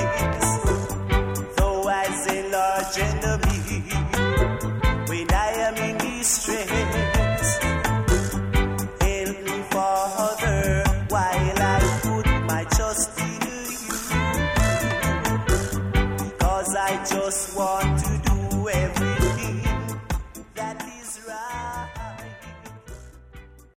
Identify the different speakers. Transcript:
Speaker 1: though as a large enemy, when I am in distress, help me, Father, while I put my trust in